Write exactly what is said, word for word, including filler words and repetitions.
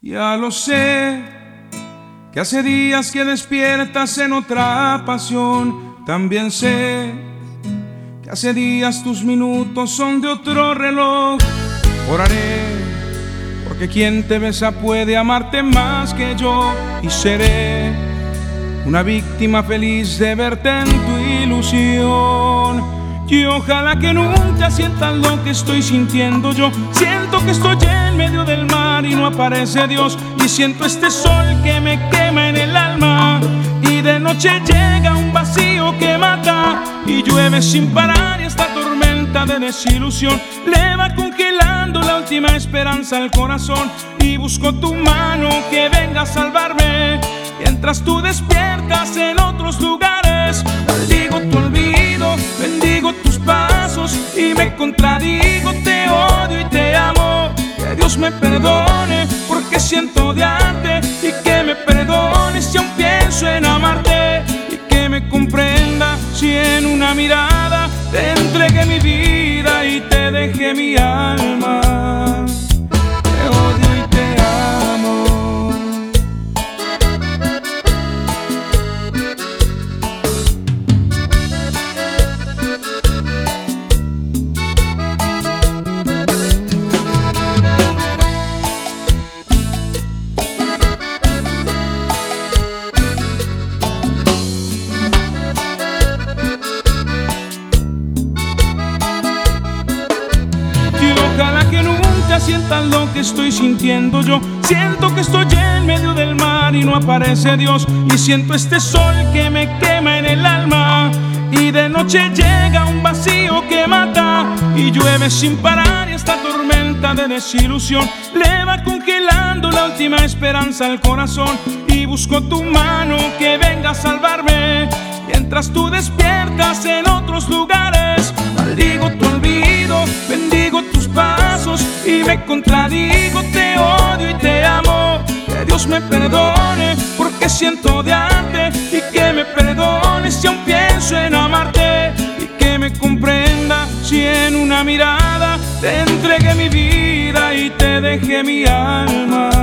Ya lo sé, que hace días que despiertas en otra pasión. También sé que hace días tus minutos son de otro reloj. Oraré porque quien te besa puede amarte más que yo, y seré una víctima feliz de verte en tu ilusión. Y ojalá que nunca sientas lo que estoy sintiendo yo. Siento que estoy en medio del mar y no aparece Dios, y siento este sol que me quema en el alma, y de noche llega un vacío que mata, y llueve sin parar, y esta tormenta de desilusión le va congelando la última esperanza al corazón. Y busco tu mano que venga a salvarme, mientras tú despiertas en otros lugares. Maldigo tu olvido, bendigo tus pasos y me contradigo. Te odio y te amo, que Dios me perdone porque siento odiarte, y que me perdone si aún pienso en amarte, y que me comprenda si en una mirada te entregué mi vida y te dejé mi alma. Te odio y te amo. Ojalá que nunca sientas lo que estoy sintiendo yo. Siento que estoy en medio del mar y no aparece Dios, y siento este sol que me quema en el alma, y de noche llega un vacío que mata, y llueve sin parar, y esta tormenta de desilusión le va congelando la última esperanza al corazón. Y busco tu mano que venga a salvarme, mientras tú despiertas en otros lugares. Maldigo tu olvido, bendigo tus pasos y me contradigo. Te odio y te amo, que Dios me perdone porque siento odiarte, y que me perdone si aún pienso en amarte, y que me comprenda si en una mirada te entregué mi vida y te dejé mi alma.